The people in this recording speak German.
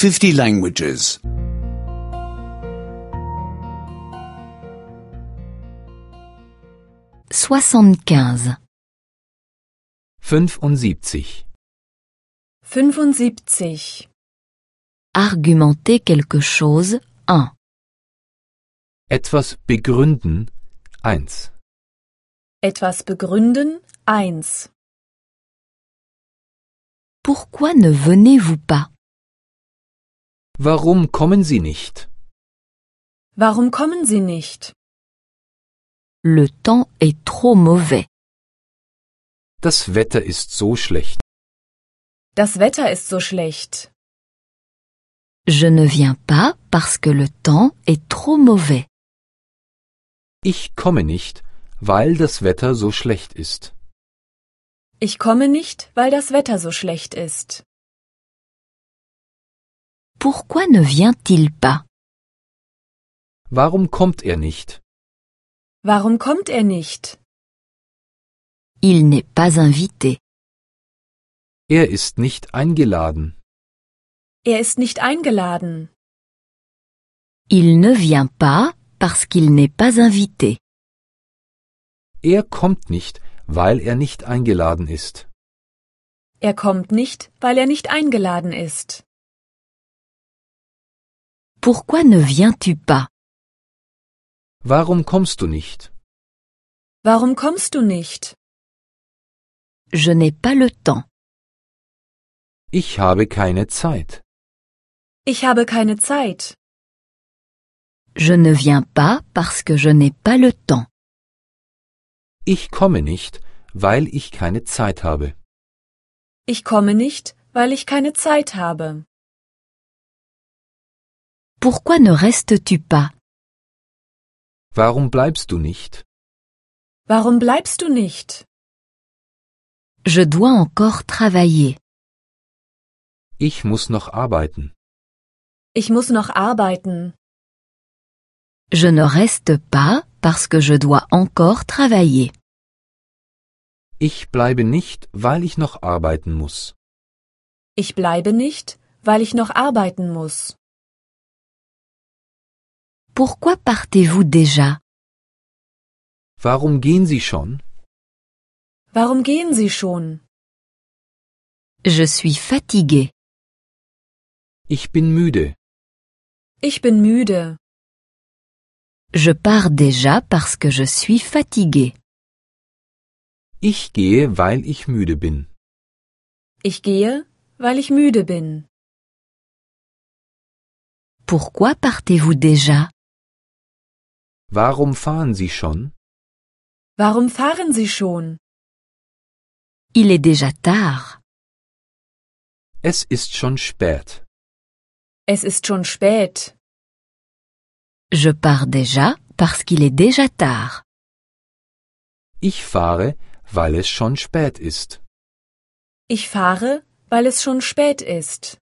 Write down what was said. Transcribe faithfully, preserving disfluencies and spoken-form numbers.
fifty languages. soixante-quinze. fünfundsiebzig. fünfundsiebzig. Argumenter quelque chose, un. Etwas begründen, eins. Etwas begründen, eins. Pourquoi ne venez-vous pas? Warum kommen Sie nicht? Warum kommen Sie nicht? Le temps est trop mauvais. Das Wetter ist so schlecht. Das Wetter ist so schlecht. Je ne viens pas parce que le temps est trop mauvais. Ich komme nicht, weil das Wetter so schlecht ist. Ich komme nicht, weil das Wetter so schlecht ist. Pourquoi ne vient-il pas? Warum kommt er nicht? Warum kommt er nicht? Il n'est pas invité. Er ist nicht eingeladen. Er ist nicht eingeladen. Il ne vient pas parce qu'il n'est pas invité. Er kommt nicht, weil er nicht eingeladen ist. Er kommt nicht, weil er nicht eingeladen ist. Pourquoi ne viens-tu pas? Warum kommst du nicht? Warum kommst du nicht? Je n'ai pas le temps. Ich habe keine Zeit. Ich habe keine Zeit. Je ne viens pas parce que je n'ai pas le temps. Ich komme nicht, weil ich keine Zeit habe. Ich komme nicht, weil ich keine Zeit habe. Pourquoi ne restes-tu pas? Warum bleibst du nicht? Warum bleibst du nicht? Je dois encore travailler. Ich muss noch arbeiten. Ich muss noch arbeiten. Je ne reste pas parce que je dois encore travailler. Ich bleibe nicht, weil ich noch arbeiten muss. Ich bleibe nicht, weil ich noch arbeiten muss. Pourquoi partez-vous déjà? Warum gehen Sie schon? Warum gehen Sie schon? Je suis fatigué. Ich bin müde. Ich bin müde. Je pars déjà parce que je suis fatigué. Ich gehe, weil ich müde bin. Ich gehe, weil ich müde bin. Pourquoi partez-vous déjà? Warum fahren Sie schon? Warum fahren Sie schon? Il est déjà tard. Es ist schon spät. Es ist schon spät. Je pars déjà parce qu'il est déjà tard. Ich fahre, weil es schon spät ist. Ich fahre, weil es schon spät ist.